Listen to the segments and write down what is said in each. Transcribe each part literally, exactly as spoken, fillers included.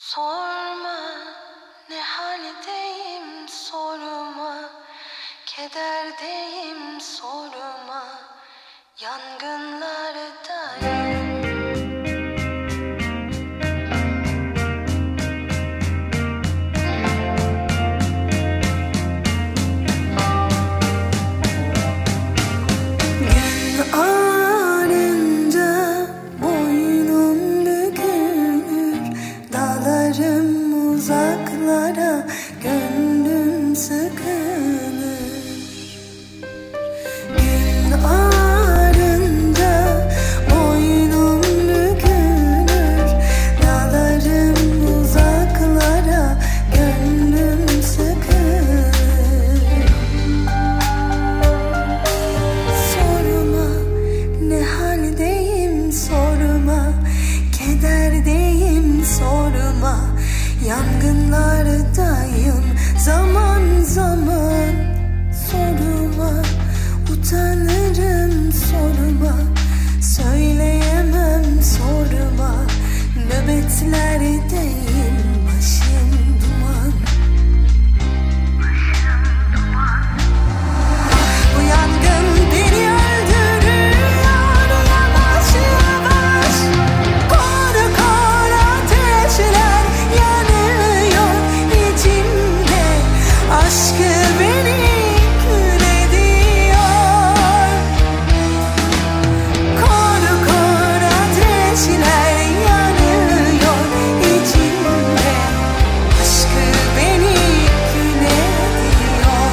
Sorma ne haldeyim sorma, kederdeyim sorma, yangınlardayım. Uzaklara gönlüm sıkılır. Gün ağarınca boynum bükülür. Dalarım uzaklara gönlüm sıkılır. Sorma ne haldeyim sorma, kederdeyim sorma, yangınlardayım zaman zaman. Sorma utanırım sorma, söyleyemem sorma, nöbetlerdeyim başım duman. Bu yangın beni öldürüyor yavaş yavaş. Kor kor ateşler yanıyor içimde, aşkı beni kül ediyor. Kor kor ateşler yanıyor içimde, aşkı beni kül ediyor.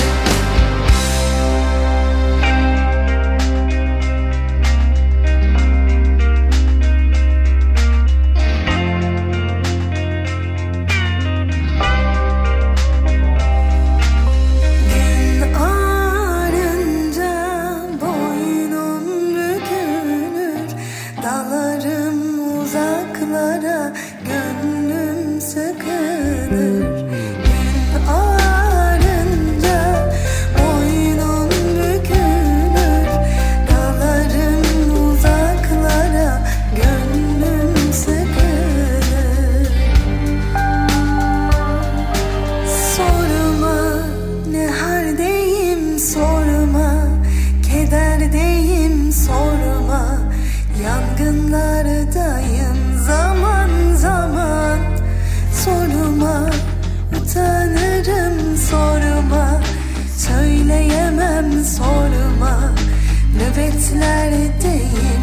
Gün ağarınca boynum bükülür. Dalarım uzaklara gönlüm sıkılır. Gün ağarınca boynum bükülür. Dalarım uzaklara gönlüm sıkılır. Sorma ne haldeyim sorma, kederdeyim sorma, yangınlardayım zaman zaman. Sorma utanırım sorma, söyleyemem sorma, nöbetlerdeyim